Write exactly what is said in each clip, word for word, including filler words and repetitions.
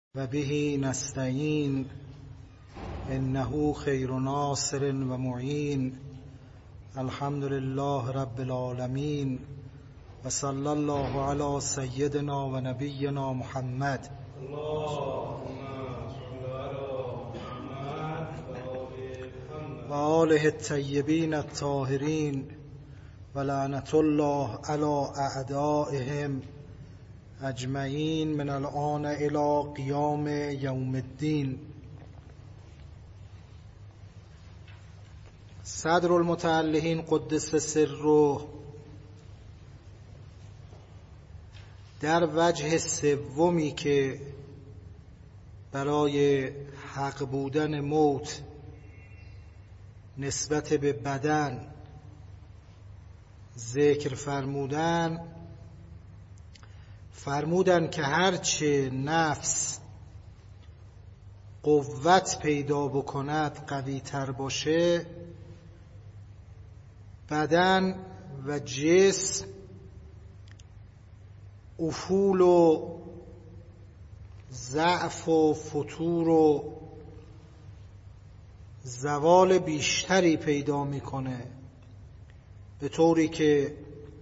و به نستعین انه خیر ناصر و معین. الحمد لله رب العالمین و صلی الله علی سیدنا و نبینا محمد. و آله الطیبین الطاهرین و لعنت الله علی اعدائهم اجمعین من الآن الی قیام یوم الدین. صدر المتعلقین قدس سره در وجه سومی که برای حق بودن موت نسبت به بدن ذکر فرمودن فرمودن که هرچه نفس قوت پیدا بکند قوی تر باشه، بدن و جسم افول و ضعف و فتور و زوال بیشتری پیدا میکنه، به طوری که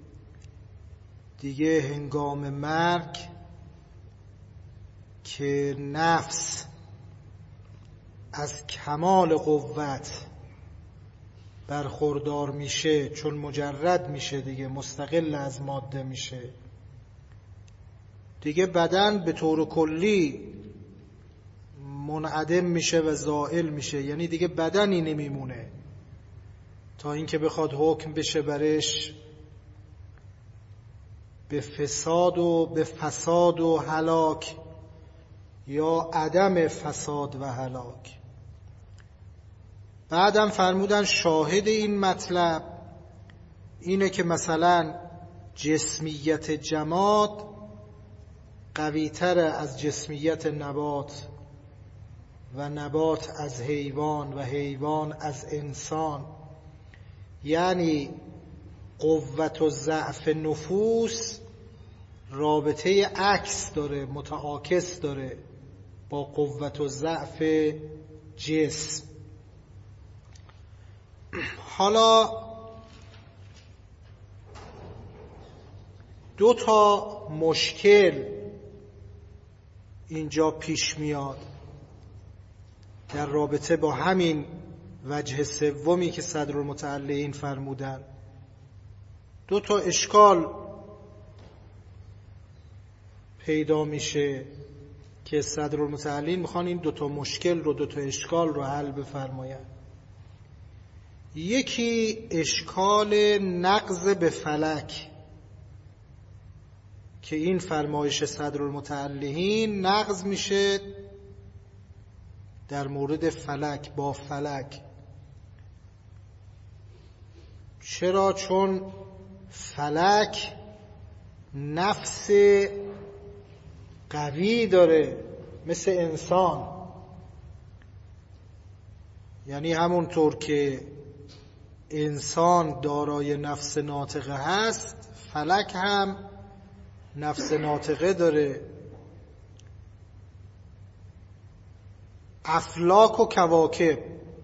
دیگه هنگام مرگ که نفس از کمال قوت برخوردار میشه، چون مجرد میشه دیگه، مستقل از ماده میشه، دیگه بدن به طور کلی منعدم میشه و زائل میشه، یعنی دیگه بدنی نمیمونه تا اینکه بخواد حکم بشه برش به فساد و به فساد و هلاک یا عدم فساد و هلاک. بعدم فرمودن شاهد این مطلب اینه که مثلا جسمیت جماد قوی‌تر از جسمیت نبات و نبات از حیوان و حیوان از انسان، یعنی قوت و ضعف نفوس رابطه عکس داره، متعاکس داره با قوت و ضعف جسم. حالا دو تا مشکل اینجا پیش میاد در رابطه با همین وجه سومی که صدرالمتعلقین فرمودن. دو تا اشکال پیدا میشه که صدرالمتعلقین میخوان این دو تا مشکل رو، دو تا اشکال رو حل بفرماین. یکی اشکال نقض به فلک که این فرمایش صدرالمتعلقین نقض میشه در مورد فلک، با فلک. چرا؟ چون فلک نفس قوی داره مثل انسان، یعنی همونطور که انسان دارای نفس ناطقه هست، فلک هم نفس ناطقه داره. افلاک و کواکب،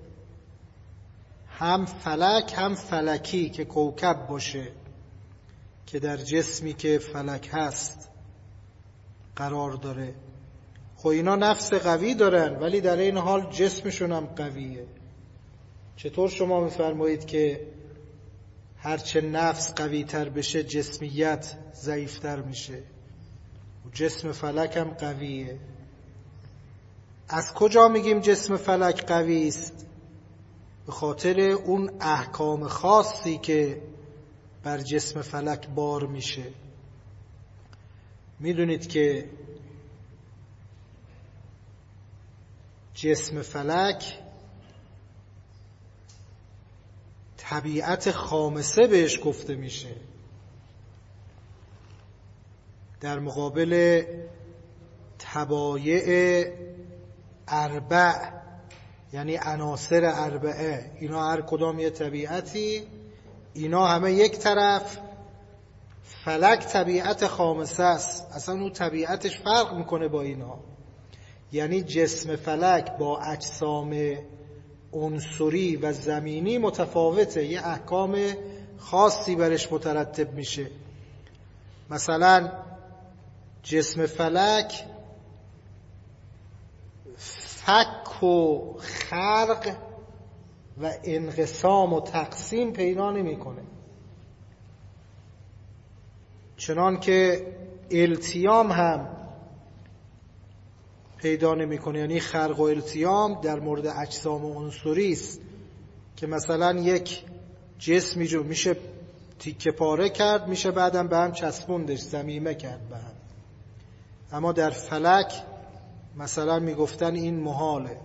هم فلک هم فلکی که کوکب باشه، که در جسمی که فلک هست قرار داره. خب اینا نفس قوی دارن ولی در این حال جسمشون هم قویه. چطور شما میفرمایید که هرچه نفس قوی تر بشه جسمیت ضعیف تر میشه؟ جسم فلک هم قویه. از کجا میگیم جسم فلک قوی است؟ به خاطر اون احکام خاصی که بر جسم فلک بار میشه. میدونید که جسم فلک طبیعت خامسه بهش گفته میشه، در مقابل طبایع اربع، یعنی عناصر اربعه. اینا هر کدام یه طبیعتی، اینا همه یک طرف. فلک طبیعت خامسه است، اصلا اون طبیعتش فرق میکنه با اینا. یعنی جسم فلک با اجسام عنصری و زمینی متفاوته، یه احکام خاصی برش مترتب میشه. مثلا جسم فلک فک و خرق و انقسام و تقسیم پیدا نمیکنه، چنان که التیام هم پیدا نمیکنه. یعنی خرق و التیام در مورد اجسام و عنصری است که مثلا یک جسمی رو میشه تیکه پاره کرد، میشه بعدم به هم چسبوندش، ضمیمه کرد به هم. اما در فلک مثلا میگفتن این محاله.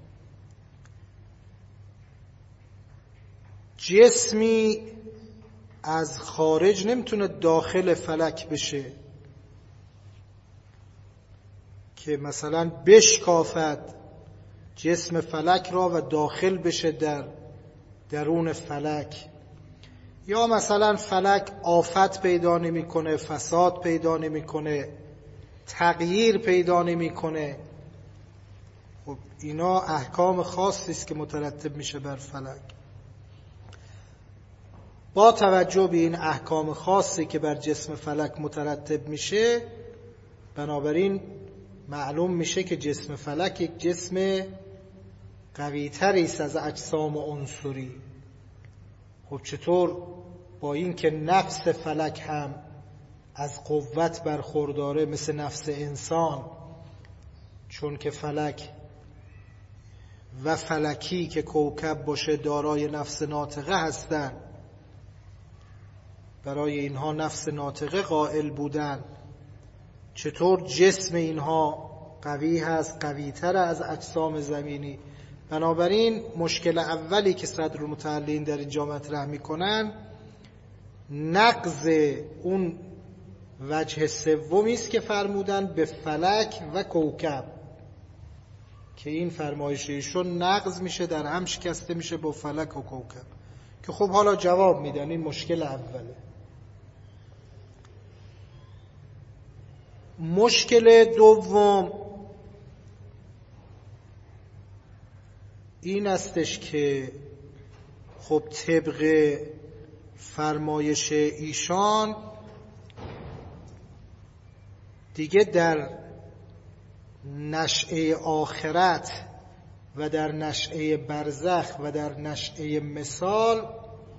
جسمی از خارج نمیتونه داخل فلک بشه که مثلا بشکافد جسم فلک را و داخل بشه در درون فلک. یا مثلا فلک آفت پیدا نمیکنه، فساد پیدا نمیکنه، تغییر پیدا نمیکنه. خب اینا احکام خاصی است که مترتب میشه بر فلک. با توجه به این احکام خاصی که بر جسم فلک مترتب میشه، بنابراین معلوم میشه که جسم فلک یک جسم قوی‌تری است از اجسام عنصری. خب چطور با این که نفس فلک هم از قوت برخورداره مثل نفس انسان، چون که فلک و فلکی که کوکب باشه دارای نفس ناطقه هستند، برای اینها نفس ناطقه قائل بودن، چطور جسم اینها قوی هست، قوی‌تر از اجسام زمینی؟ بنابراین مشکل اولی که صدرالمتعلین در اینجا مطرح میکنن نقض اون وجه سومی است که فرمودن به فلک و کوکب، که این فرمایش ایشون نقض میشه، در هم شکسته میشه با فلک و کوکب. که خب حالا جواب میدن این مشکل اوله. مشکل دوم این استش که خب طبق فرمایش ایشان دیگه در نشأه آخرت و در نشأه برزخ و در نشأه مثال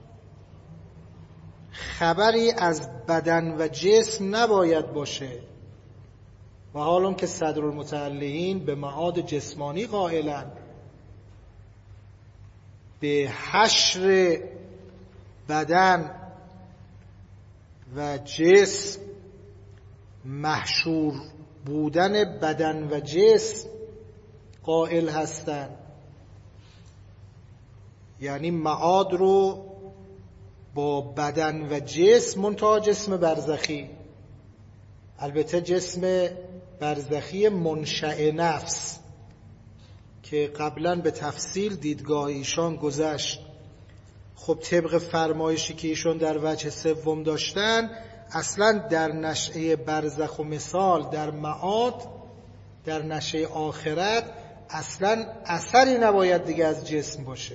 خبری از بدن و جسم نباید باشه، و حالا که صدرالمتعلین به معاد جسمانی قائلند، به حشر بدن و جسم، محشور بودن بدن و جسم قائل هستند. یعنی معاد رو با بدن و جسم، منتها جسم برزخی، البته جسم برزخی منشأ نفس که قبلا به تفصیل دیدگاه ایشان گذشت. خب طبق فرمایشی که ایشان در وجه سوم داشتن، اصلا در نشأه برزخ و مثال، در معاد، در نشأه آخرت اصلا اثری نباید دیگه از جسم باشه.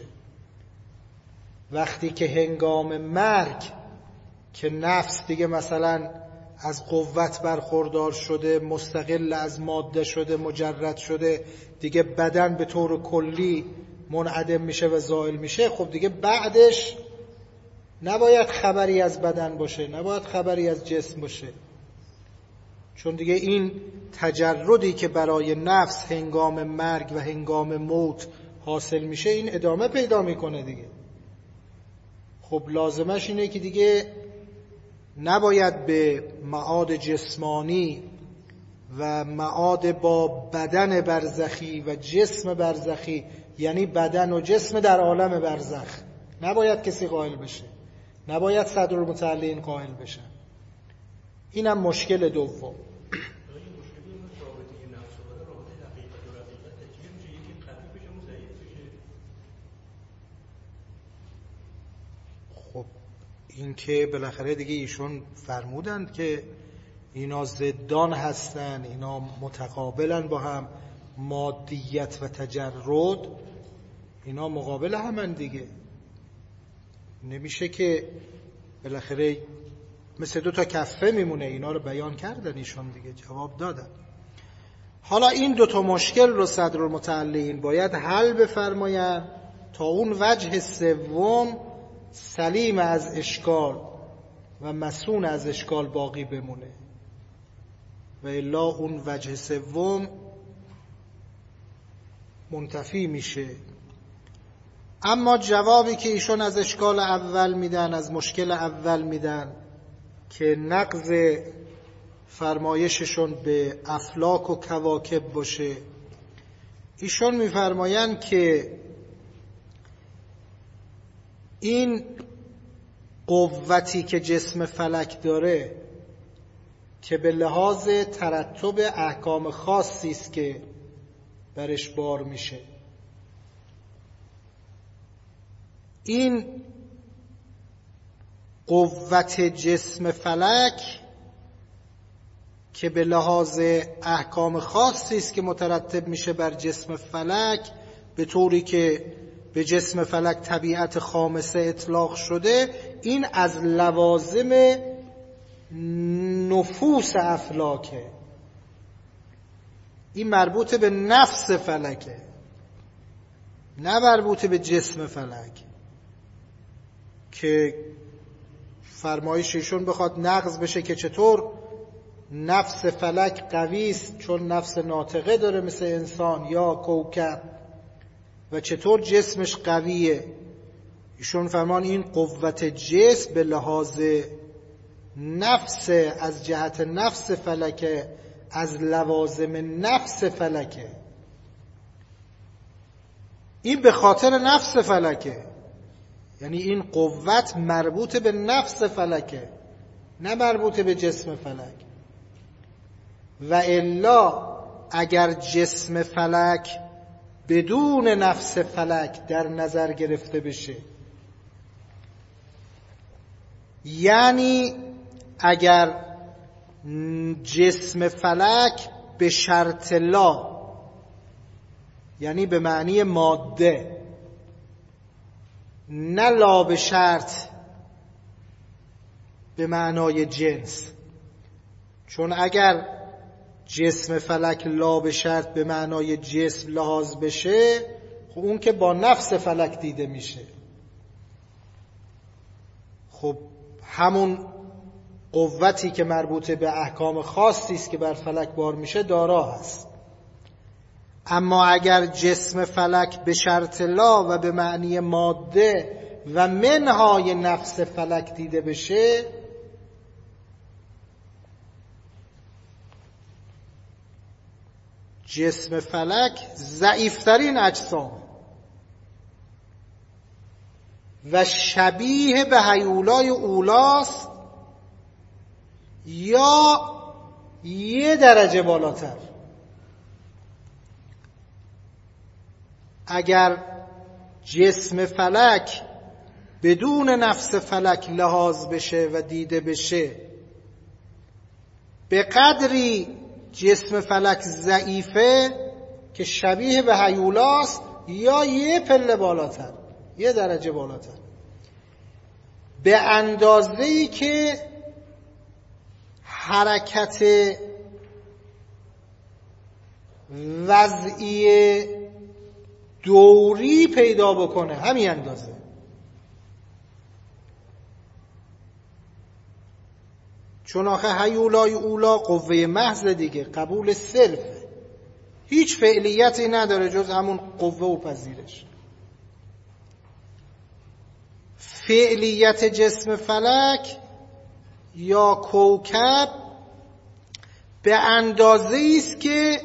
وقتی که هنگام مرگ که نفس دیگه مثلا از قوت برخوردار شده، مستقل از ماده شده، مجرد شده، دیگه بدن به طور کلی منعدم میشه و زائل میشه، خب دیگه بعدش نباید خبری از بدن باشه، نباید خبری از جسم باشه، چون دیگه این تجردی که برای نفس هنگام مرگ و هنگام موت حاصل میشه، این ادامه پیدا میکنه دیگه. خب لازمش اینه که دیگه نباید به معاد جسمانی و معاد با بدن برزخی و جسم برزخی، یعنی بدن و جسم در عالم برزخ، نباید کسی قائل بشه، نباید صدرالمتعلین قائل بشن. اینم مشکل دوم. خب این که بالاخره دیگه ایشون فرمودند که اینا ضدان هستن، اینا متقابلن با هم. مادیت و تجرد، اینا مقابل همن دیگه. نمیشه که بالاخره مثل دو تا کفه میمونه. اینا رو بیان کردن ایشون دیگه، جواب دادن. حالا این دو تا مشکل رو صدرالمتعلین باید حل بفرمایند تا اون وجه سوم سلیم از اشکال و مصون از اشکال باقی بمونه، و الا اون وجه سوم منتفی میشه. اما جوابی که ایشون از اشکال اول میدن، از مشکل اول میدن که نقض فرمایششون به افلاک و کواکب باشه، ایشون میفرمایند که این قوتی که جسم فلک داره که به لحاظ ترتب احکام خاصی است که برش بار میشه، این قوت جسم فلک که به لحاظ احکام خاصی است که مترتب میشه بر جسم فلک، به طوری که به جسم فلک طبیعت خامسه اطلاق شده، این از لوازم نفوس افلاکه. این مربوط به نفس فلکه، نه مربوط به جسم فلک، که فرمایششون بخواد نقض بشه که چطور نفس فلک قوی است چون نفس ناطقه داره مثل انسان یا کوکب، و چطور جسمش قویه. ایشون فرمان این قوت جسم به لحاظ نفس، از جهت نفس فلکه، از لوازم نفس فلکه. این به خاطر نفس فلکه، یعنی این قوت مربوط به نفس فلکه، نه مربوط به جسم فلک. و الا اگر جسم فلک بدون نفس فلک در نظر گرفته بشه، یعنی اگر جسم فلک به شرط لا، یعنی به معنی ماده، نه لا به شرط به معنای جنس، چون اگر جسم فلک لا به شرط به معنای جسم لحاظ بشه، خب اون که با نفس فلک دیده میشه. خب همون قوتی که مربوط به احکام خاصی است که بر فلک بار میشه دارا هست. اما اگر جسم فلک به شرط لا و به معنی ماده و منهای نفس فلک دیده بشه، جسم فلک ضعیفترین اجسام و شبیه به هیولای اولاست یا یه درجه بالاتر. اگر جسم فلک بدون نفس فلک لحاظ بشه و دیده بشه، به قدری جسم فلک ضعیفه که شبیه به هیولاست یا یه پله بالاتر، یه درجه بالاتر، به اندازه‌ای که حرکت وضعی دوری پیدا بکنه، همین اندازه. چون آخه هیولای اولا قوه محض دیگه، قبول صرفه، هیچ فعلیتی نداره جز همون قوه و پذیرش. فعلیت جسم فلک یا کوکب به اندازه است که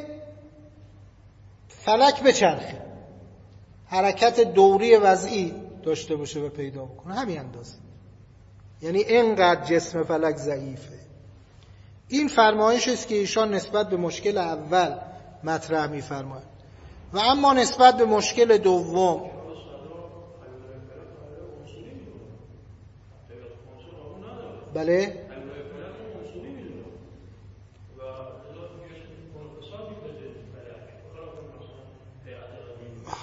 فلک بچرخه، حرکت دوری وضعی داشته باشه و پیدا بکنه، همین اندازه. یعنی اینقدر جسم فلک ضعیفه. این فرمایش است که ایشان نسبت به مشکل اول مطرح می‌فرمایند. و اما نسبت به مشکل دوم، بله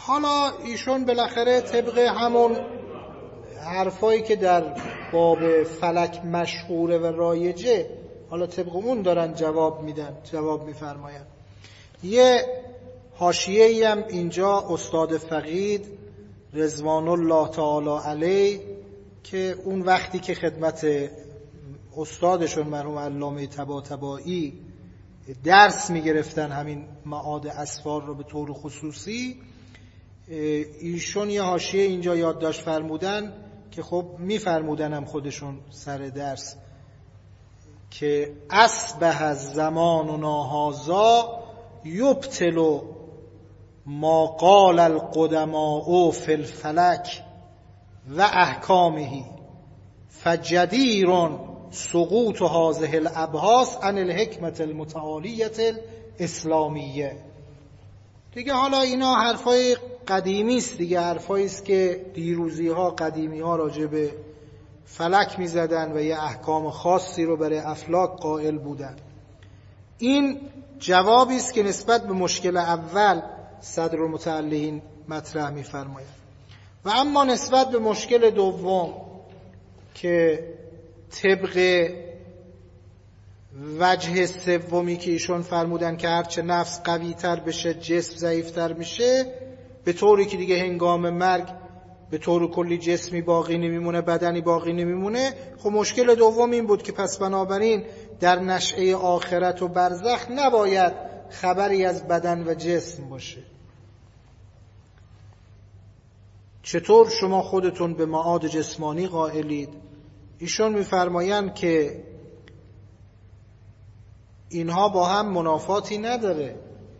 حالا ایشون بالاخره طبق همون حرفایی که در باب فلک مشهوره و رایجه، حالا طبق اون دارن جواب میدن، جواب میفرماین. یه حاشیه‌ای هم اینجا استاد فقید رضوان الله تعالی علیه که اون وقتی که خدمت استادشون مرحوم علامه طباطبایی درس میگرفتن همین معاد اسفار رو به طور خصوصی، ایشون یه حاشیه اینجا یادداشت فرمودن که خب میفرمودن هم خودشون سر درس که اصبح الزماننا هذا یبطل ما قال القدماء فی الفلک و احکامه فجدیر سقوط هذه الابحاث عن الحکمت المتعالیة الاسلامیه. دیگه حالا اینا حرفای قدیمی است دیگه، حرفایی است که دیروزی ها قدیمی ها راجع به فلک می زدن و یه احکام خاصی رو برای افلاک قائل بودن. این جوابی است که نسبت به مشکل اول صدر المتعلقین مطرح می فرماید. و اما نسبت به مشکل دوم که طبق وجه سومی که ایشون فرمودن که هرچه نفس قوی تر بشه جسم ضعیف تر میشه، به طوری که دیگه هنگام مرگ به طور کلی جسمی باقی نمیمونه، بدنی باقی نمیمونه. خب مشکل دوم این بود که پس بنابراین در نشأه آخرت و برزخ نباید خبری از بدن و جسم باشه. چطور شما خودتون به معاد جسمانی قائلید؟ ایشون میفرمایند که اینها با هم منافاتی نداره.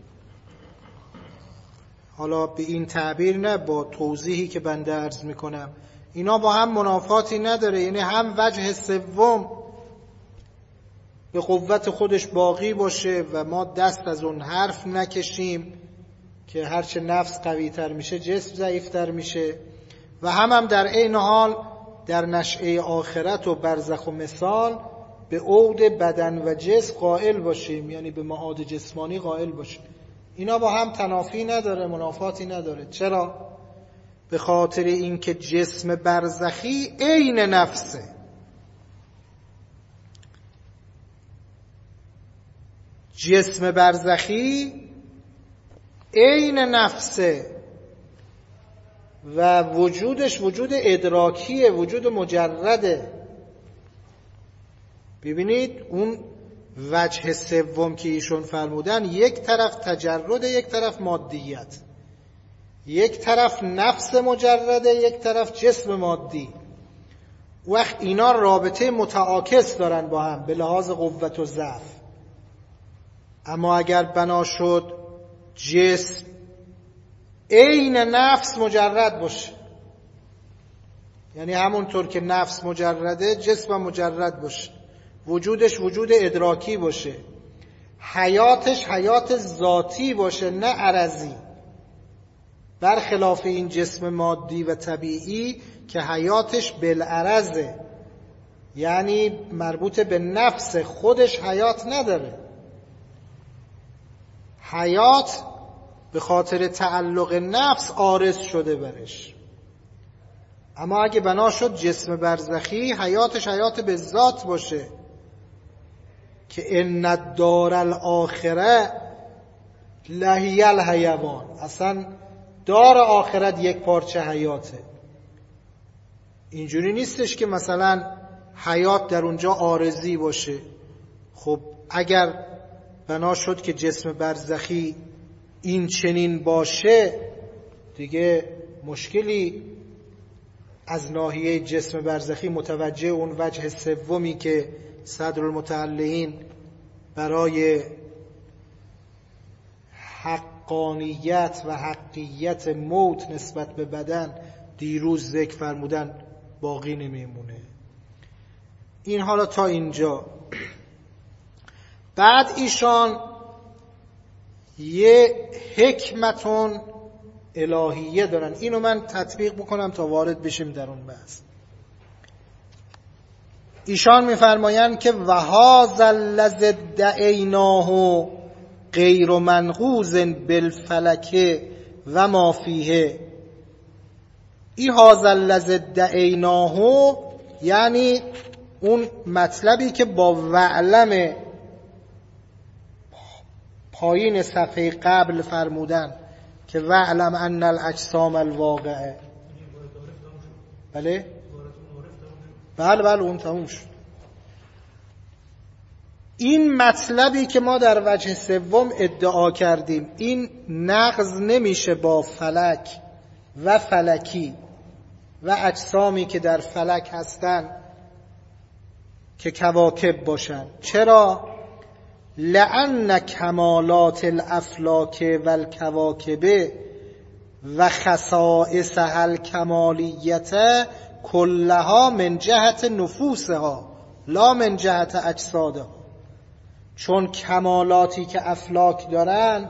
حالا به این تعبیر نه، با توضیحی که بنده عرض میکنم، اینا با هم منافاتی نداره. یعنی هم وجه سوم به قوت خودش باقی باشه و ما دست از اون حرف نکشیم که هرچه نفس قوی تر میشه جسم ضعیف تر میشه، و هم هم در عین حال در نشأه آخرت و برزخ و مثال به عود بدن و جسم قائل باشیم، یعنی به معاد جسمانی قائل باشیم. اینا با هم تنافی نداره، منافاتی نداره. چرا؟ به خاطر اینکه جسم برزخی عین نفسه. جسم برزخی عین نفسه و وجودش وجود ادراکیه، وجود مجرده. ببینید اون وجه سوم که ایشون فرمودن، یک طرف تجرد، یک طرف مادیت، یک طرف نفس مجرده، یک طرف جسم مادی. وقت اینا رابطه متعاکس دارن با هم به لحاظ قوت و ضعف. اما اگر بنا شد جسم عین نفس مجرد باشه، یعنی همونطور که نفس مجرده جسم مجرد باشه، وجودش وجود ادراکی باشه، حیاتش حیات ذاتی باشه نه عرضی، برخلاف این جسم مادی و طبیعی که حیاتش بالعرضه، یعنی مربوط به نفس خودش حیات نداره. حیات به خاطر تعلق نفس عارض شده برش. اما اگه بنا شد جسم برزخی حیاتش حیات به ذات باشه که ان الدار الاخره لهی الحیوان، اصلا دار آخرت یک پارچه حیاته. اینجوری نیستش که مثلا حیات در اونجا عارضی باشه. خب اگر بنا شد که جسم برزخی این چنین باشه، دیگه مشکلی از ناحیه جسم برزخی متوجه اون وجه سومی که صدر المتعلقین برای حقانیت و حقیت موت نسبت به بدن دیروز ذکر فرمودن باقی نمیمونه. این حالا تا اینجا. بعد ایشان یه حکمتون الهیه دارن، اینو من تطبیق بکنم تا وارد بشیم در اون بحث. ایشان میفرمایند که وهذا الذی ادعیناه غیر منقوض بالفلک و ما فیه. ای هذا الذی ادعیناه، یعنی اون مطلبی که با وعلم پایین صفحه قبل فرمودن که وعلم ان الاجسام الواقعه. بله بله بله اون تموم شد. این مطلبی که ما در وجه سوم ادعا کردیم، این نقض نمیشه با فلک و فلکی و اجسامی که در فلک هستن که کواکب باشن. چرا؟ لأن کمالات الافلاک و الکواکب و خصائصها الکمالیت کلها من جهت نفوسها لا من جهت اجسادها. چون کمالاتی که افلاک دارن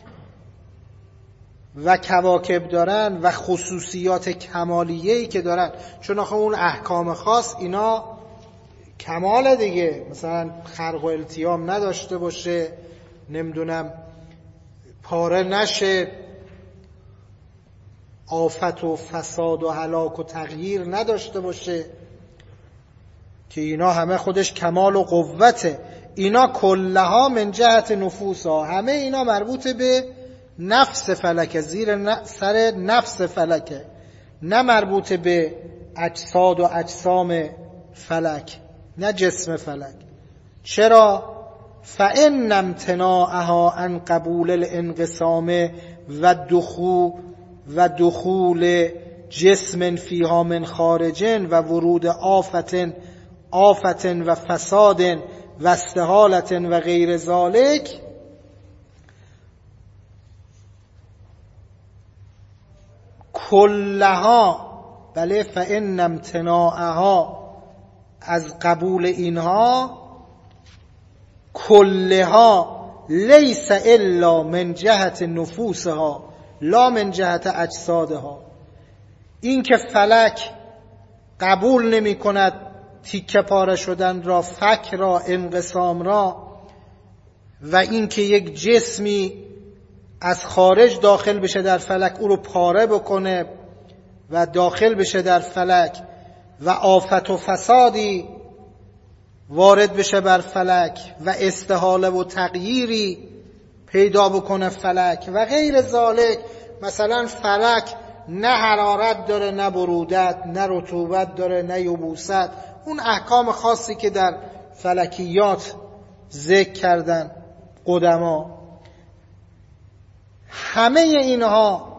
و کواکب دارن و خصوصیات کمالیه‌ای که دارن، چون آخه اون احکام خاص اینا کمال دیگه، مثلا خرق و التیام نداشته باشه، نمیدونم پاره نشه، آفت و فساد و هلاک و تغییر نداشته باشه، که اینا همه خودش کمال و قوته. اینا کلها من جهت نفوسها، همه اینا مربوط به نفس فلکه، زیر سر نفس فلکه، نه مربوط به اجساد و اجسام فلک، نه جسم فلک. چرا؟ فإن امتناعها عن قبول الانقسام و دخول و دخول جسم فیها من خارج و ورود آفت آفت و فساد و استحالت و غیر ذالک کلها. بله، فإن امتناعها از قبول اینها کلها لیس الا من جهت نفوسها لا من جهت اجسادها. این که فلک قبول نمی کند تیکه پاره شدن را، فک را، انقسام را، و این که یک جسمی از خارج داخل بشه در فلک، او رو پاره بکنه و داخل بشه در فلک، و آفت و فسادی وارد بشه بر فلک و استحاله و تغییری پیدا بکنه فلک و غیر ذالک. مثلا فلک نه حرارت داره، نه برودت، نه رطوبت داره، نه یبوست، اون احکام خاصی که در فلکیات ذکر کردن قدما، همه اینها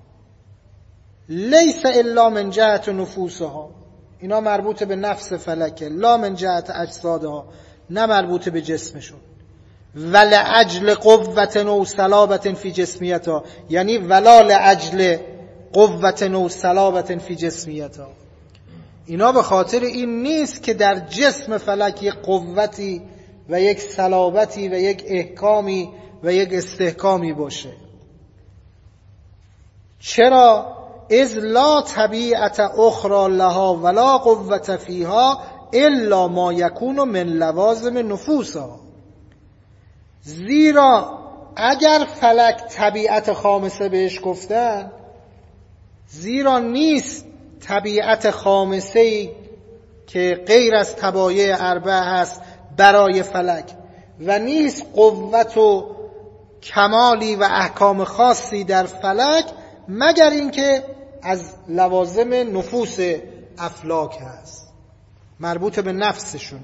لیس الا من جهت نفوسها، اینا مربوط به نفس فلکه، لا من جهت اجسادها، نه مربوط به جسمشون. ولعجل قوت او صلابت فی جسمیتها، یعنی ولا لعجل قوت او صلابت فی جسمیتها، اینا به خاطر این نیست که در جسم فلک یک قوتی و یک صلابتی و یک احکامی و یک استحکامی باشه. چرا؟ اذ لا طبیعت اخرى لها ولا قوت فیها الا ما یکون من لوازم نفوسها. زیرا اگر فلک طبیعت خامسه بهش گفتن، زیرا نیست طبیعت خامسه‌ای که غیر از طبایع اربع هست برای فلک، و نیست قوت و کمالی و احکام خاصی در فلک مگر اینکه از لوازم نفوس افلاک هست، مربوط به نفسشونه.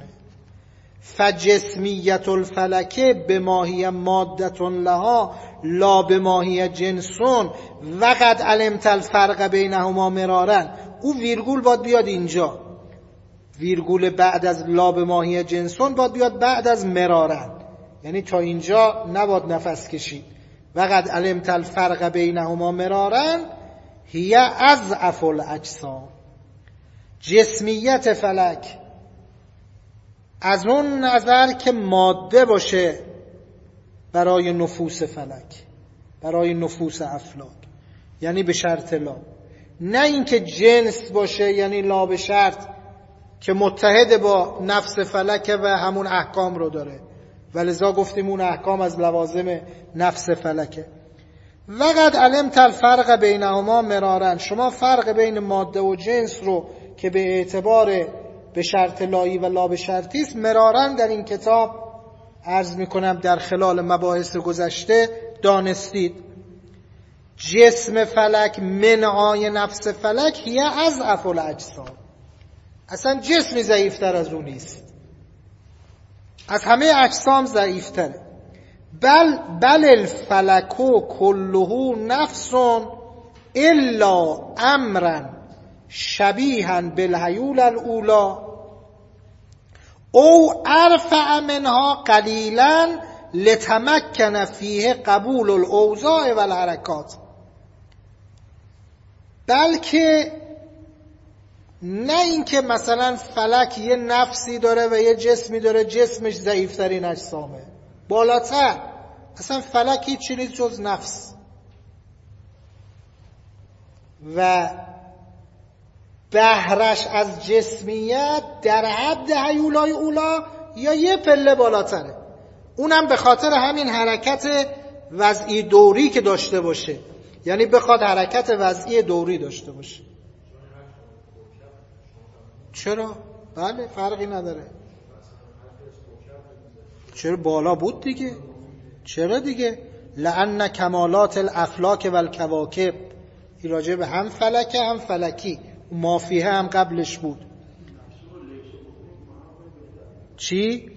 فجسمیت الفلکه بماهی مادت لها لا بماهی جنسون وقد علمت الفرق بینهما مرارن. او ویرگول باید بیاد اینجا، ویرگول بعد از لا بماهی جنسون باید بیاد بعد از مرارن، یعنی تا اینجا نباید نفس کشید. وقد علمت الفرق بینهما مرارن هی اضعف الاجسام. جسمیت فلک از اون نظر که ماده باشه برای نفوس فلک، برای نفوس افلاک، یعنی به شرط لا، نه اینکه جنس باشه یعنی لا به شرط که متحد با نفس فلک و همون احکام رو داره، ولذا گفتیم اون احکام از لوازم نفس فلکه. وقد علمت الفرق بینهما مرارا، شما فرق بین ماده و جنس رو که به اعتبار به شرط لایی و لا به شرطی است مرارا در این کتاب عرض میکنم در خلال مباحث گذشته دانستید. جسم فلک منعای نفس فلک هی اضعف الاجسام، اصلا جسمی ضعیفتر از اون نیست، از همه اجسام ضعیفتره. بل بل الفلکو کله نفس الا امرا شبیها بالهیول الاولا او ارفع منها قلیلا لتمکن فیه قبول الاوضاع و الحرکات. بلکه نه اینکه مثلا فلک یه نفسی داره و یه جسمی داره جسمش ضعیفترین اجسامه، بالاتر اصلا فلک هیچ چیزی جز نفس و بهرش از جسمیت در حد هیولای اولا یا یه پله بالاتره، اونم به خاطر همین حرکت وضعی دوری که داشته باشه، یعنی بخواد حرکت وضعی دوری داشته باشه. چرا؟ بله فرقی نداره. چرا بالا بود دیگه؟ چرا دیگه؟ لأن کمالات الافلاک و الکواکب، این راجع به هم فلکه هم فلکی، مافیه هم قبلش بود. چی؟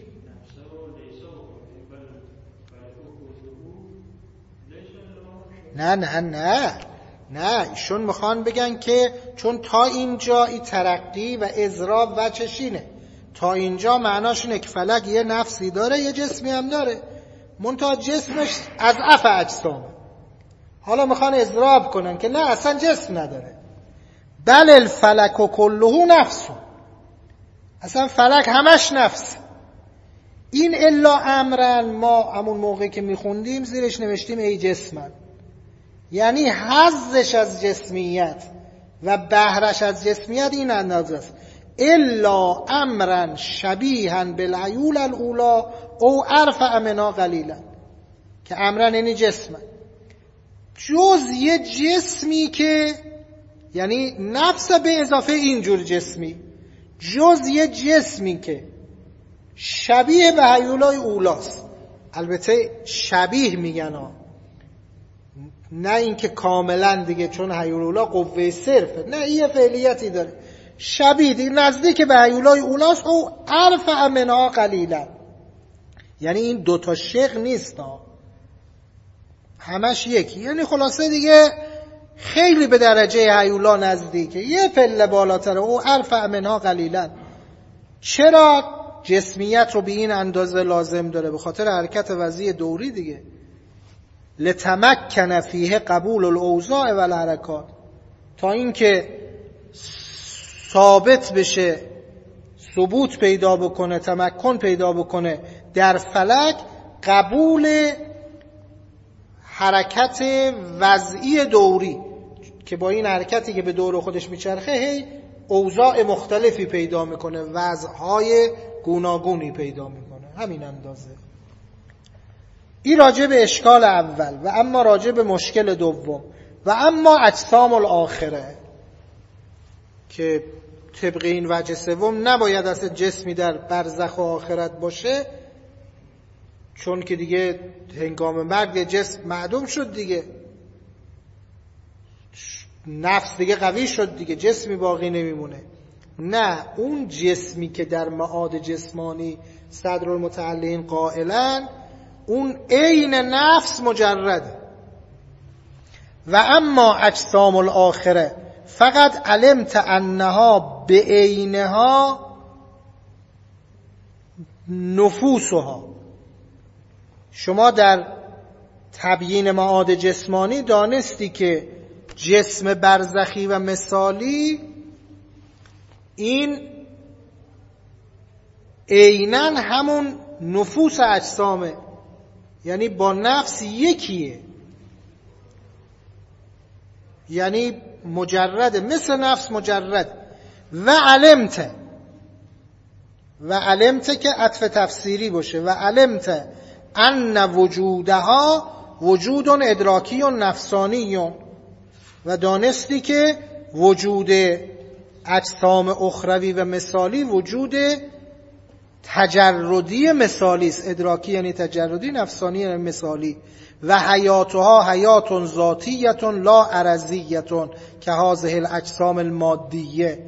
نه نه نه نه ایشون میخوان بگن که چون تا اینجا این ترقی و اضراب و چشینه، تا اینجا معناش اینه که فلک یه نفسی داره یه جسمی هم داره، منتها جسمش از اضعف اجسامه. حالا میخوان اضراب کنن که نه اصلا جسم نداره. بل الفلک و کله نفس، اصلا فلک همش نفس. این الا امرن ما همون موقع که میخوندیم زیرش نوشتیم ای جسمن، یعنی حظش از جسمیت و بهرش از جسمیت این اندازه است. الا امرن شبیها بالعیول الاولا او ارفع منها قلیلا، که امرن یعنی جسمن، جز یه جسمی که یعنی نفس به اضافه اینجور جسمی، جز یه جسمی که شبیه به هیولای اولاست. البته شبیه میگن ها، نه اینکه کاملا دیگه، چون هیولای اولا قوه صرفه، نه یه فعلیتی داره، شبیه دیگه نزدیک به هیولای اولاست. او ارفع منها قلیلا، یعنی این دوتا شق نیست ها، همش یکی، یعنی خلاصه دیگه خیلی به درجه هیولا نزدیکه، یه پله بالاتره. او ارفع منها قلیلا. چرا جسمیت رو به این اندازه لازم داره؟ به خاطر حرکت وضعی دوری دیگه. لتمکن فیه قبول الاوضاع و الحرکات، تا اینکه ثابت بشه، ثبوت پیدا بکنه، تمکن پیدا بکنه در فلک قبول حرکت وضعی دوری، که با این حرکتی که به دور خودش میچرخه هی اوضاع مختلفی پیدا میکنه، وضعهای گوناگونی پیدا میکنه، همین اندازه. این راجع به اشکال اول. و اما راجع به مشکل دوم، و اما اجسام الاخره، که طبق این وجه سوم نباید اصلا جسمی در برزخ و آخرت باشه، چون که دیگه هنگام مرگ جسم معدوم شد دیگه، نفس دیگه قوی شد دیگه، جسمی باقی نمیمونه. نه، اون جسمی که در معاد جسمانی صدرالمتعلقین قائلن، اون عین نفس مجرده. و اما اجسام الاخره فقط علمت انها به عینها نفوسها. شما در تبیین معاد جسمانی دانستی که جسم برزخی و مثالی این عیناً همون نفوس اجسامه، یعنی با نفس یکیه، یعنی مجرده، مثل نفس مجرد. و علمت، و علمت که عطف تفسیری باشه، و علمت ان وجودها وجود ادراکی و نفسانی، و دانستی که وجود اجسام اخروی و مثالی وجود تجردی مثالی است. ادراکی یعنی تجردی، نفسانی یعنی مثالی. و حیاتها حیات ذاتیت لا عرضیت که هذه الاجسام المادیه،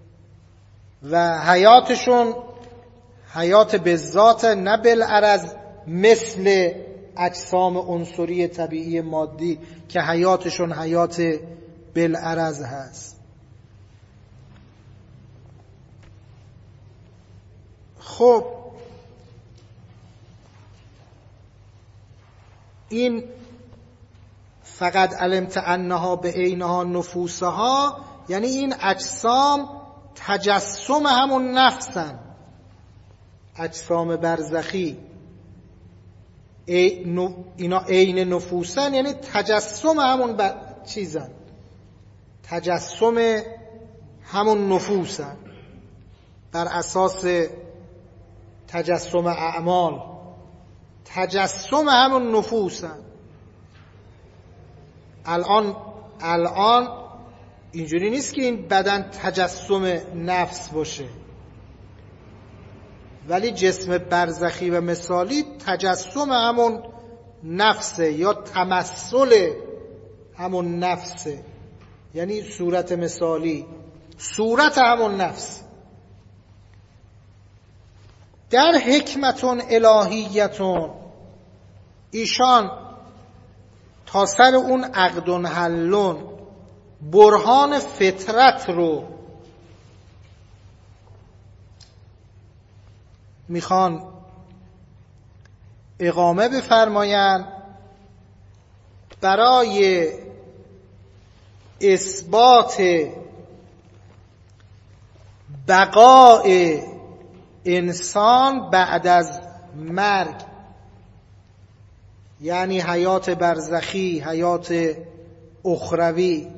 و حیاتشون حیات بالذات نه بالعرض مثل اجسام عنصری طبیعی مادی که حیاتشون حیات بالعرض هست. خب این فقط علمت انها به عینها نفوسها، یعنی این اجسام تجسم همون نفسن. اجسام برزخی اینا عین نفوسن، یعنی تجسم همون ب... چیزن تجسم همون نفوسن، بر اساس تجسم اعمال تجسم همون نفوسن. الان الان اینجوری نیست که این بدن تجسم نفس باشه، ولی جسم برزخی و مثالی تجسم همون نفسه یا تمثل همون نفسه، یعنی صورت مثالی صورت همون نفس. در حکمتون الهیتون ایشان تا سر اون عقدون حلون برهان فطرت رو میخوان اقامه بفرمایند برای اثبات بقای انسان بعد از مرگ، یعنی حیات برزخی، حیات اخروی.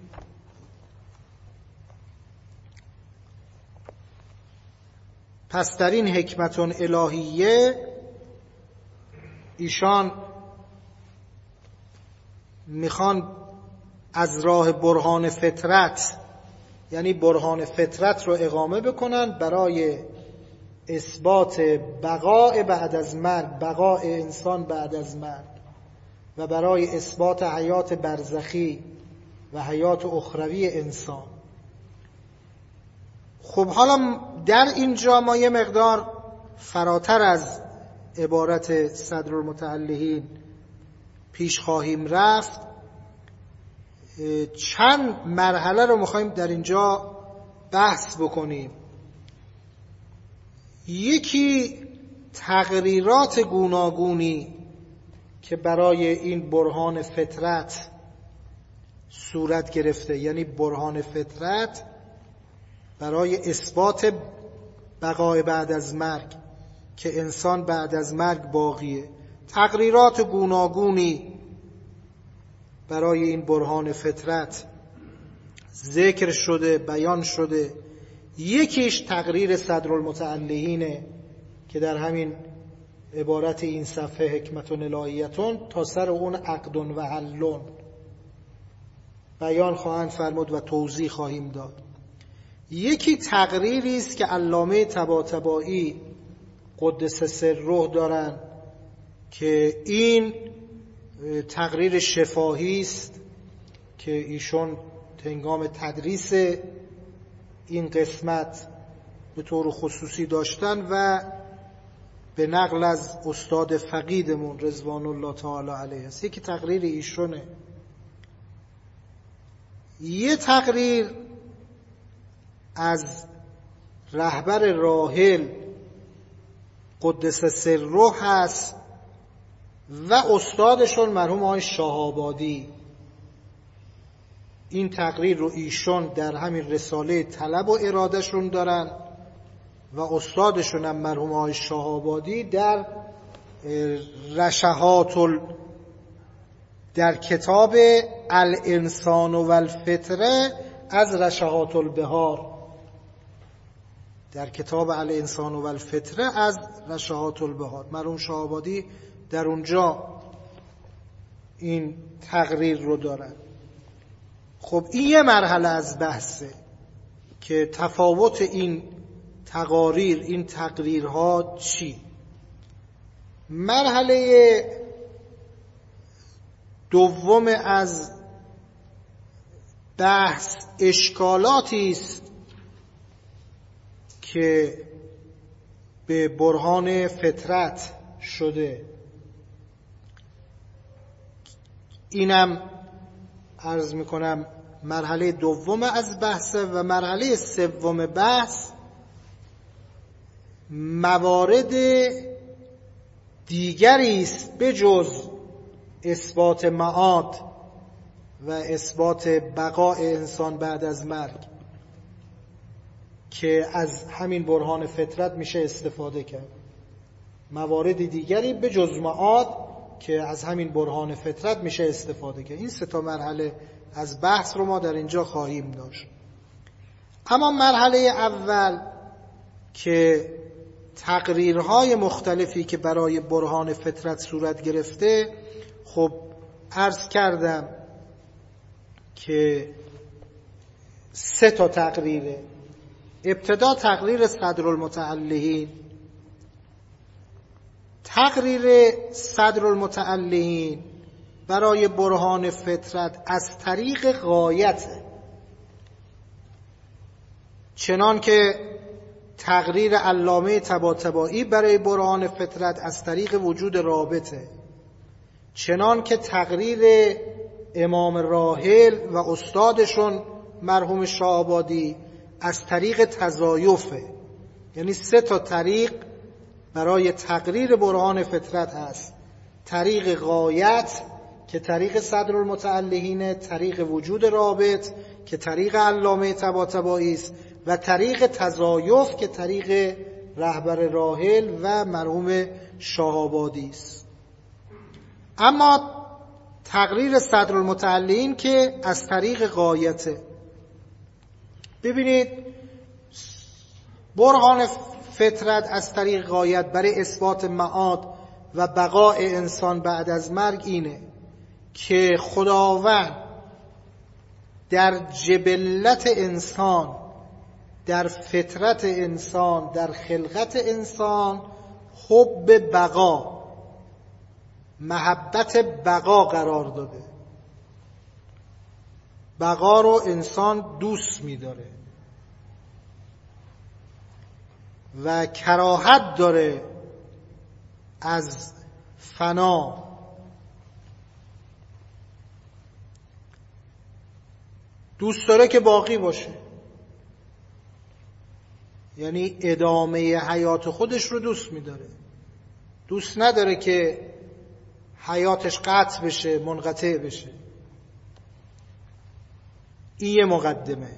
پس در این حکمتون الهیه ایشان میخوان از راه برهان فطرت، یعنی برهان فطرت رو اقامه بکنن برای اثبات بقای بعد از مرگ، بقای انسان بعد از مرگ، و برای اثبات حیات برزخی و حیات اخروی انسان. خب حالا در اینجا ما یه مقدار فراتر از عبارت صدرالمتعلهین پیش خواهیم رفت. چند مرحله رو میخوایم در اینجا بحث بکنیم. یکی تقریرات گوناگونی که برای این برهان فطرت صورت گرفته، یعنی برهان فطرت برای اثبات بقای بعد از مرگ، که انسان بعد از مرگ باقیه. تقریرات گوناگونی برای این برهان فطرت ذکر شده، بیان شده. یکیش تقریر صدرالمتعلهینه که در همین عبارت این صفحه حکمتون الهیتون تا سر اون عقدون و حلون بیان خواهند فرمود و توضیح خواهیم داد. یکی تقریری است که علامه طباطبایی قدس سره دارن که این تقریر شفاهی است که ایشون هنگام تدریس این قسمت به طور خصوصی داشتن و به نقل از استاد فقیدمون رضوان الله تعالی علیه است. یکی تقریر ایشونه. یه تقریر از رهبر راحل قدس سره هست و استادشون مرحوم آقای شاه‌آبادی. این تقریر رو ایشون در همین رساله طلب و ارادهشون دارن و استادشون هم مرحوم آقای شاه‌آبادی در رشحات ال... در کتاب الانسان و الفطره از رشحات البهار، در کتاب الانسان و الفطره از رشحات البهار مرحوم شاه‌آبادی در اونجا این تقریر رو دارن. خب این یه مرحله از بحثه که تفاوت این تقاریر، این تقریرها چی. مرحله دوم از بحث اشکالاتی است که به برهان فطرت شده. اینم عرض میکنم مرحله دوم از بحثه. و مرحله سوم بحث موارد دیگری است به جز اثبات معاد و اثبات بقاء انسان بعد از مرگ که از همین برهان فطرت میشه استفاده کرد. موارد دیگری به جز معاد که از همین برهان فطرت میشه استفاده کرد. این سه تا مرحله از بحث رو ما در اینجا خواهیم داشت. اما مرحله اول که تقریرهای مختلفی که برای برهان فطرت صورت گرفته، خب عرض کردم که سه تا تقریره. ابتدا تقریر صدرالمتعلهین. تقریر صدرالمتعلهین برای برهان فطرت از طریق غایت، چنان که تقریر علامه طباطبایی برای برهان فطرت از طریق وجود رابطه، چنان که تقریر امام راحل و استادشون مرحوم شاه‌آبادی از طریق تزایفه. یعنی سه تا طریق برای تقریر برهان فطرت هست: طریق غایت که طریق صدرالمتعلهینه، طریق وجود رابط که طریق علامه طباطبایی است، و طریق تزایف که طریق رهبر راحل و مرحوم شاه‌آبادی است. اما تقریر صدرالمتعلهین که از طریق غایته. ببینید برهان فطرت از طریق غایت برای اثبات معاد و بقاء انسان بعد از مرگ اینه که خداوند در جبلت انسان، در فطرت انسان، در خلقت انسان حب بقا، محبت بقا قرار داده. بقا رو انسان دوست می‌داره و کراهت داره از فنا. دوست داره که باقی باشه، یعنی ادامه حیات خودش رو دوست می‌داره. دوست نداره که حیاتش قطع بشه، منقطع بشه. این یه مقدمه.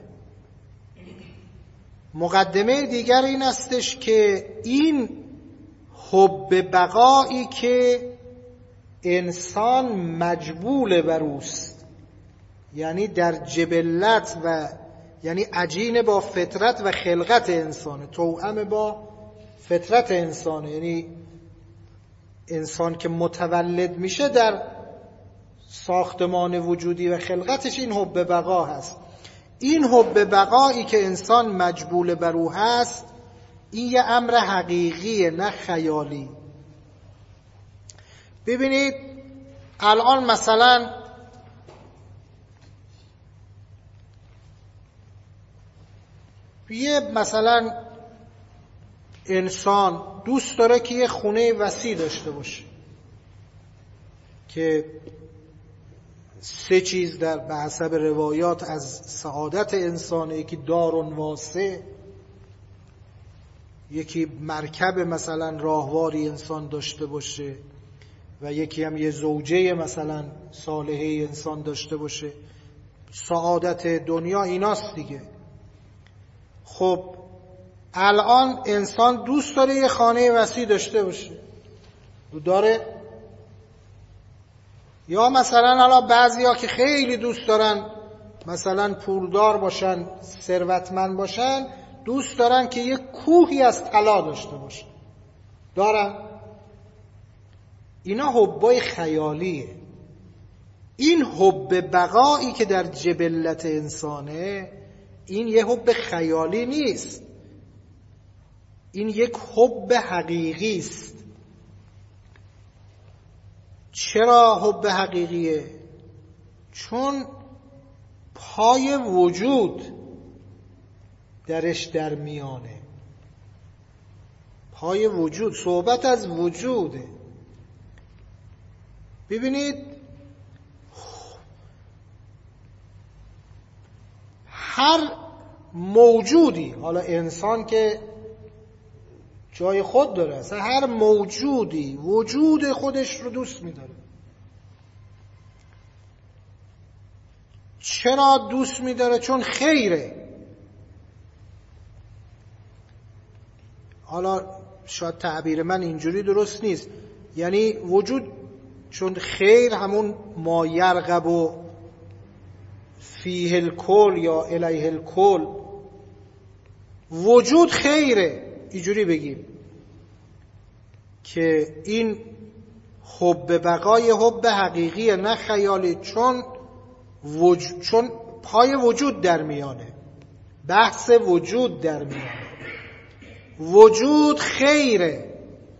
مقدمه دیگر این استش که این حب بقایی که انسان مجبول بر اوست، یعنی در جبلت و یعنی عجین با فطرت و خلقت انسانه، توأم با فطرت انسانه، یعنی انسان که متولد میشه در ساختمان وجودی و خلقتش این حب بقا هست. این حب بقایی که انسان مجبول بر او هست، این یه امر حقیقیه نه خیالی. ببینید الان مثلا یه مثلا انسان دوست داره که یه خونه وسیع داشته باشه که سه چیز در به حسب روایات از سعادت انسانه: یکی دارون واسع، یکی مرکب مثلا راهواری انسان داشته باشه، و یکی هم یه زوجه مثلا صالحه انسان داشته باشه. سعادت دنیا ایناست دیگه. خب الان انسان دوست داره یه خانه وسیع داشته باشه، داره؟ یا مثلا حالا بعضیا که خیلی دوست دارن مثلا پولدار باشن، ثروتمند باشن، دوست دارن که یه کوهی از طلا داشته باشن، دارن؟ اینا حبای خیالیه. این حب بقایی که در جبلت انسانه، این یه حب خیالی نیست، این یک حب حقیقی است. چرا حب حقیقیه؟ چون پای وجود درش در میانه. پای وجود، صحبت از وجوده. ببینید هر موجودی، حالا انسان که جای خود داره، اصلا هر موجودی وجود خودش رو دوست می‌داره. چرا دوست می‌داره؟ چون خیره. حالا شاید تعبیر من اینجوری درست نیست، یعنی وجود چون خیر همون ما یرغب و فیه الکل یا الیه الکل، وجود خیره، اینجوری بگیم که این حب بقای حب حقیقیه نه خیالی، چون وجود، چون پای وجود در میانه، بحث وجود در میانه، وجود خیره.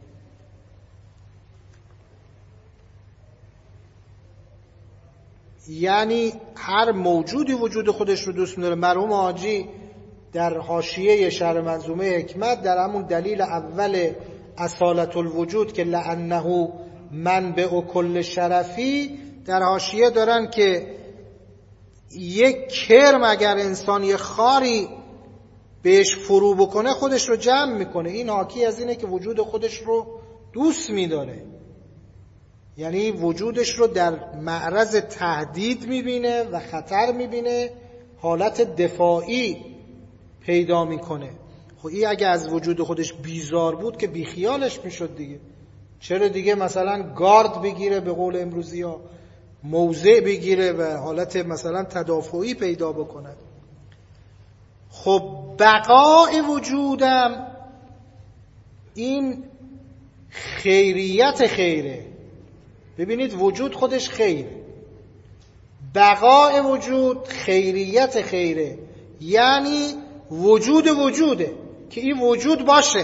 یعنی هر موجودی وجود خودش رو دوست می‌داره. مرحوم حاجی در حاشیه شرح منظومه حکمت در همون دلیل اول اصالت الوجود که لأنه منبع کل شرفی، در حاشیه دارن که یک کرم اگر انسان یه خاری بهش فرو بکنه خودش رو جمع میکنه. این حاکی از اینه که وجود خودش رو دوست میداره، یعنی وجودش رو در معرض تهدید میبینه و خطر میبینه، حالت دفاعی پیدا میکنه. خب این اگه از وجود خودش بیزار بود که بیخیالش میشد دیگه. چرا دیگه مثلا گارد بگیره، به قول امروزی ها موضع بگیره و حالت مثلا تدافعی پیدا بکنه. خب بقای وجودم این خیریت خیره. ببینید وجود خودش خیره، بقای وجود خیریت خیره، یعنی وجود وجوده که این وجود باشه.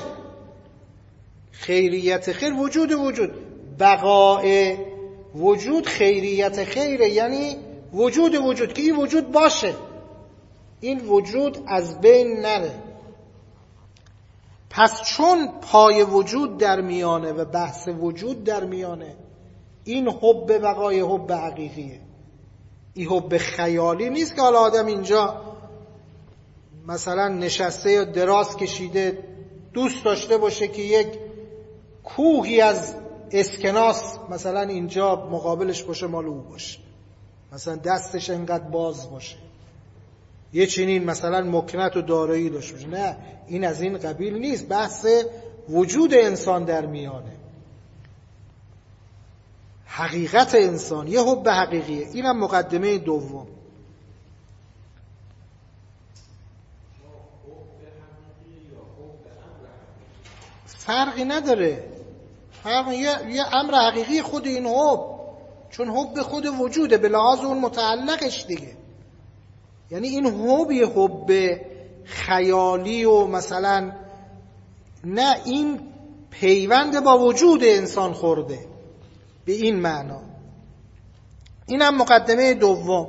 خیریت خیر وجود وجود، بقای وجود خیریت خیره، یعنی وجود وجود که این وجود باشه، این وجود از بین نره. پس چون پای وجود در میانه و بحث وجود در میانه، این حب بقای حب حقیقیه. این حب خیالی نیست که حالا آدم اینجا مثلا نشسته یا دراز کشیده دوست داشته باشه که یک کوهی از اسکناس مثلا اینجا مقابلش باشه، مال او باشه، مثلا دستش انقدر باز باشه، یه چنین مثلا مکنت و دارایی داشته باشه. نه، این از این قبیل نیست. بحث وجود انسان در میانه، حقیقت انسان، یه حب حقیقیه. اینم مقدمه دوم. فرقی نداره، فرق یه, یه امر حقیقی خود این حب، چون حب خود وجوده به لحاظ اون متعلقش دیگه. یعنی این حب یه حب خیالی و مثلا نه، این پیوند با وجود انسان خورده به این معنا. اینم مقدمه دوم.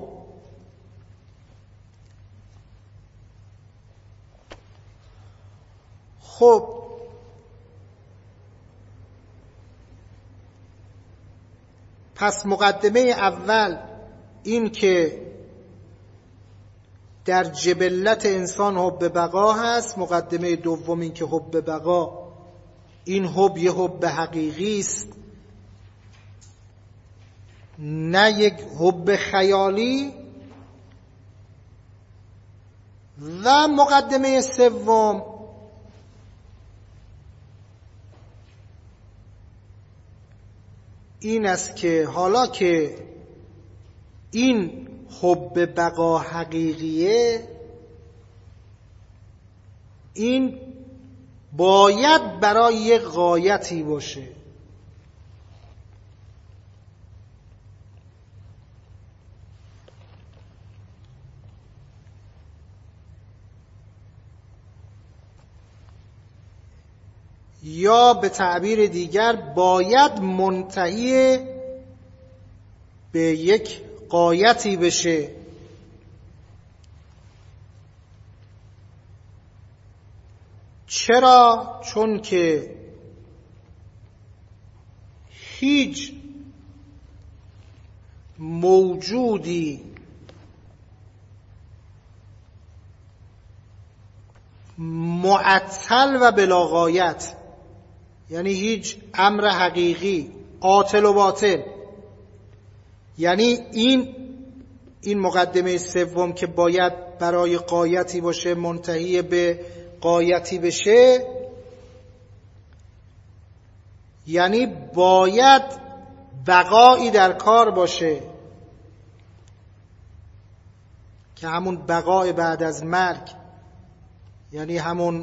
خب پس مقدمه اول این که در جبلت انسان حب بقا هست، مقدمه دوم این که حب بقا این حب یه حب حقیقی است، نه یک حب خیالی. و مقدمه سوم این است که حالا که این حب بقا حقیقیه، این باید برای یک غایتی باشه. یا به تعبیر دیگر باید منتهی به یک غایتی بشه. چرا؟ چون که هیچ موجودی معطل و بلا غایت، یعنی هیچ امر حقیقی عاطل و باطل، یعنی این این مقدمه سوم که باید برای غایتی باشه، منتهی به غایتی بشه، یعنی باید بقایی در کار باشه که همون بقای بعد از مرگ، یعنی همون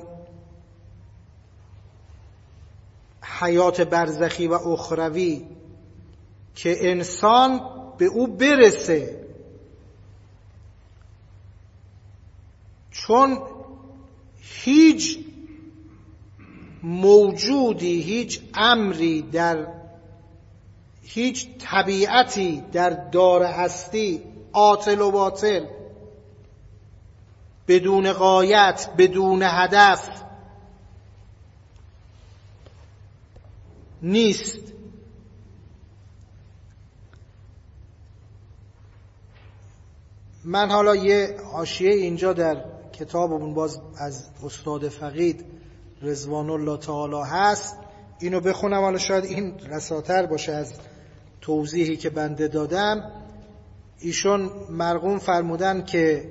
حیات برزخی و اخروی که انسان به او برسه. چون هیچ موجودی، هیچ امری، در هیچ طبیعتی در دار هستی عاطل و باطل، بدون غایت، بدون هدف نیست. من حالا یه حاشیه اینجا در کتابمون باز از استاد فقید رضوان الله تعالی هست، اینو بخونم، حالا شاید این رساتر باشه از توضیحی که بنده دادم. ایشون مرقوم فرمودن که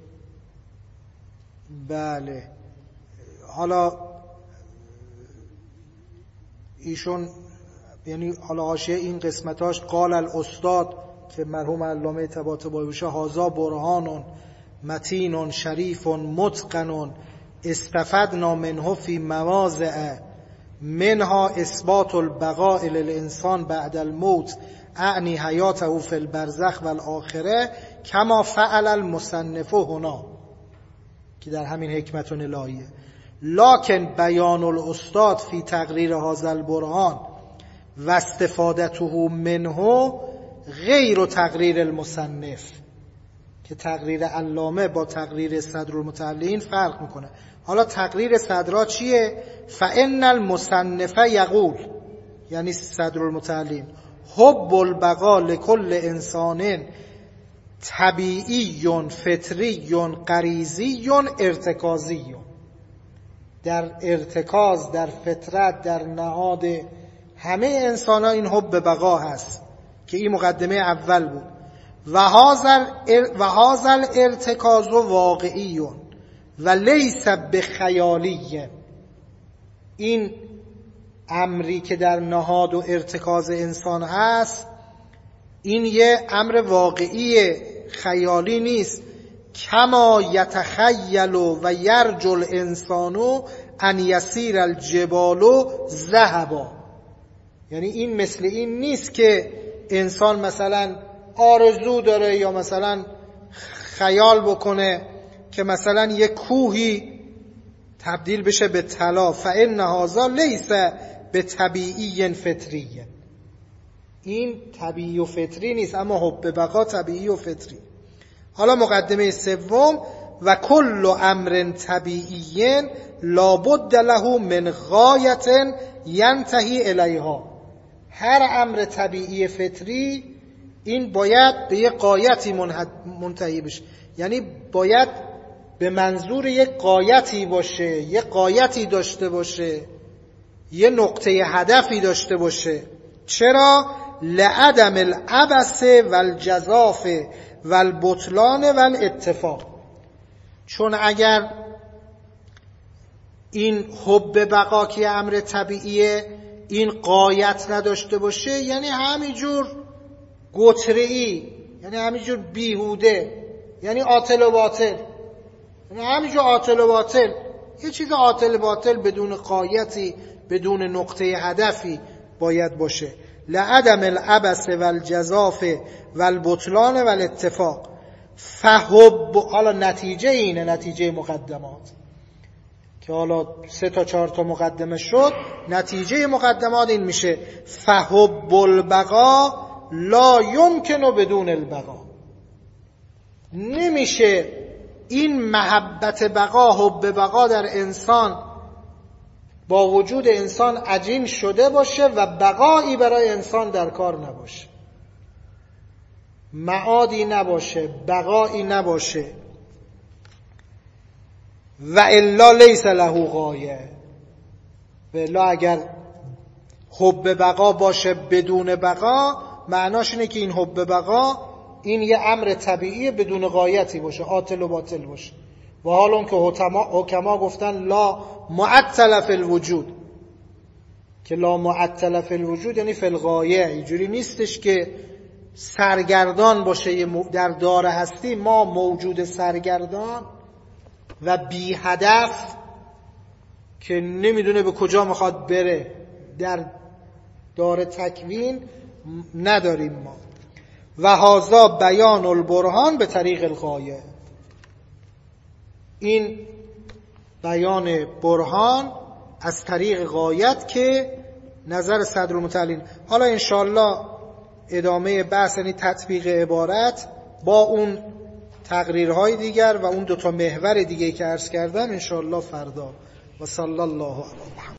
بله، حالا ایشون یعنی حالا حاشیه این قسمتاش قال الاستاد که مرحوم علامه طباطبایی باشه، هازا برهان متین شریف متقن استفدنا منه فی مواضع منها اثبات البقاء للانسان بعد الموت اعنی حیاته فی البرزخ و الاخره کما فعل المصنف هنا، که در همین حکمت الهیه. لکن بیان الاستاد فی تقریر هذا البرهان و استفادته منه غیر تقریر المصنف، که تقریر علامه با تقریر صدرالمتعلین فرق میکنه. حالا تقریر صدرا چیه؟ فان المصنف یقول، یعنی صدرالمتعلین، حب البقاء لكل انسان طبیعی فطری غریزی ارتکازی. در ارتکاز، در فطرت، در نهاد همه انسان ها این حب بقا هست که این مقدمه اول بود. و هذا الارتکاز واقعی و لیس بخیالی. این امری که در نهاد و ارتکاز انسان هست، این یه امر واقعی، خیالی نیست. کما یتخیل و یرجو الانسان ان یسیر الجبال ذهبا، یعنی این مثل این نیست که انسان مثلا آرزو داره یا مثلا خیال بکنه که مثلا یک کوهی تبدیل بشه به طلا. فان هذا لیس بطبیعی فطری، این طبیعی و فطری نیست، اما حب بقا طبیعی و فطری. حالا مقدمه سوم، و کل امر طبیعی لابد له من غایت ینتهی الیها. هر امر طبیعی فطری این باید به یک غایتی منتهی بشه، یعنی باید به منظور یک غایتی باشه، یک غایتی داشته باشه، یه نقطه هدفی داشته باشه. چرا؟ لعدم العبث والجزاف والبطلان والاتفاق. چون اگر این حب بقا که امر طبیعیه این غایت نداشته باشه، یعنی همینجور گتره‌ای، یعنی همینجور بیهوده، یعنی عاطل و باطل، یعنی همینجور عاطل و باطل، یه چیز عاطل و باطل بدون غایتی، بدون نقطه هدفی باید باشه. لعدم العبث والجزاف والبطلان والاتفاق. فحب، حالا نتیجه اینه، نتیجه مقدمات، که حالا سه تا چهار تا مقدمه شد، نتیجه مقدمات این میشه فحب البقا لا یمکن بدون البقا. نمیشه این محبت بقا، حب بقا در انسان با وجود انسان عجین شده باشه و بقایی برای انسان در کار نباشه، معادی نباشه، بقایی نباشه. و الا لیس له غایه، و الا اگر حب بقا باشه بدون بقا، معناش اینه که این حب بقا این یه امر طبیعی بدون غایتی باشه، عاطل و باطل باشه. و حال اون که حکما گفتن لا معطل فی الوجود، که لا معطل فی الوجود یعنی فی الغایه، اینجوری نیستش که سرگردان باشه در دار هستی. ما موجود سرگردان و بی هدف که نمیدونه به کجا میخواد بره در دار تکوین نداریم ما. و هذا بیان البرهان به طریق الغایه، این بیان برهان از طریق غایت که نظر صدرالمتعلین. حالا انشاءالله ادامه بحث یعنی تطبیق عبارت با اون تقریرهای دیگر و اون دوتا محور دیگه که عرض کردم انشاءالله فردا. و صلی الله علیه